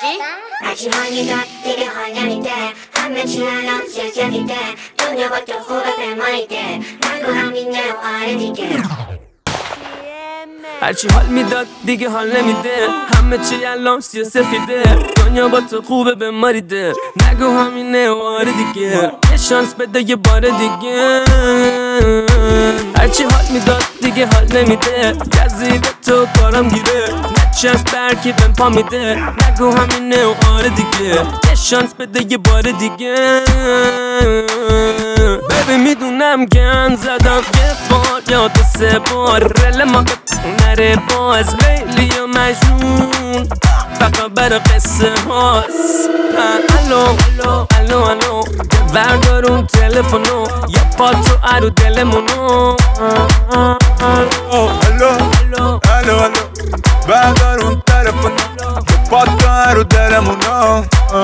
هرچی حال میداد دیگه حال نمیده، همه چی الان سیاسیده، دنیا با تو خوبه بمانیده، نگو همینه و آره دیگه. هرچی حال میداد دیگه حال نمیده، همه چی الان سیاسفیده، دنیا با تو خوبه بماریده، نگو همینه و آره دیگه، یه شانس بده یه بار دیگه. هرچی حال میداد دیگه حال نمیده، گزیده تو کارم گیره، نچست برکی بهم پا میده، نگو همینه و آره دیگه، یه شانس بده یه بار دیگه. ببین میدونم گن زدم یه بار یا دو سه بار، رل ما نره باز لیلی و مجنون فقط برا قصه هاست. الو بردارون تلفنو یا پا تو ارو دلمونو. الو بردارون تلفنو یا پا تو ارو دلمونو.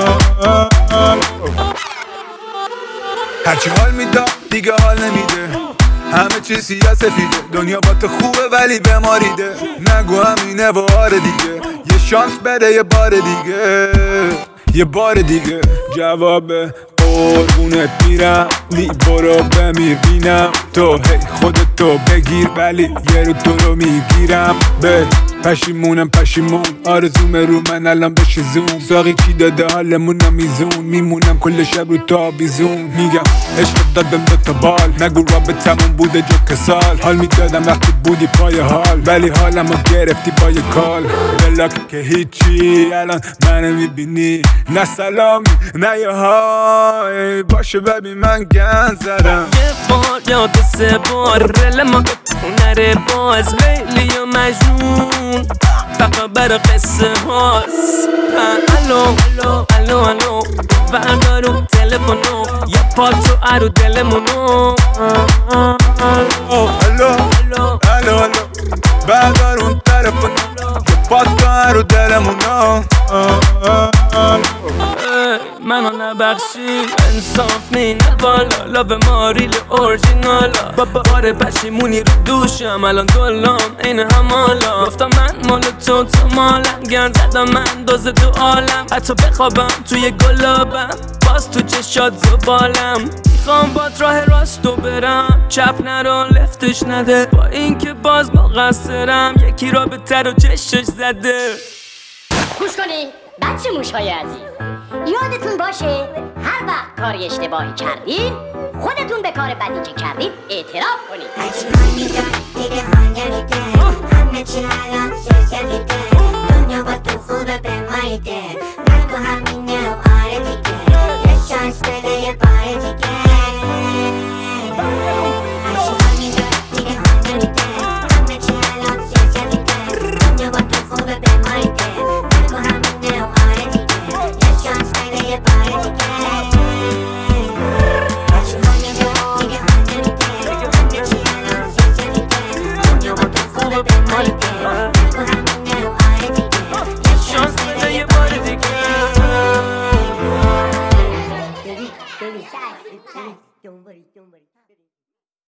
هرچی حال میداد دیگه حال نمیده، همه چی سیاسفیده، دنیا با تو خوبه ولی بماریده، نگو همینه و آره دیگه، یه شانس بده یه بار دیگه، یه بار دیگه. جواب قربونت میرم نی برو بمیر بینم تو هی خودتو بگیر ولی یه رو تو رو میگیرم به پشیمون آرزومه رو من الان بشه زوم، ساقی چی داده حالمونم میزون، میمونم کل شب رو تا بیزون، میگم عشق دادم به تا بال، نگو رابطمون بوده جو کسال، حال میدادم وقتی بودی پای حال ولی حالمو گرفتی با یه کال، بلاک که هیچی الان منو میبینی، نه سلامی نه یه های باشه ببین من گن زدم یه بار یا دو سه بار، رل ما نره باز لیلی و مجنون فقط برا قصه هاست. الو بردارون تلفنو یا پا تو ارو دلمونو. الو بردارون تلفنو یا پا تو ارو دلمونو. منو نبخشی انصاف نی نه والا، لاب ماریل اورجینالا، بابا آره پشیمونی رو دوشم الان دلام این همالا، گفتم من مال تو مالم، گرد زدم من دوز تو عالم، حتی بخوابم توی گلابم باز تو چشات زبالم، میخوام باد راه راستو برم چپ نرو لفتش نده، با اینکه باز مقصرم یکی را به تر و چشش زده. گوش کنی بچه موشهای عزیز، یادتون باشه هر وقت کاری اشتباهی کردین خودتون به کار بدی که کردین اعتراف کنید. هرچی حال میداد دیگه حال نمیده، همه چی الان سیاسیده، دنیا با تو خوبه بماریده، نگو همینه و آره دیگه، یه شانس بده یه بار دیگه.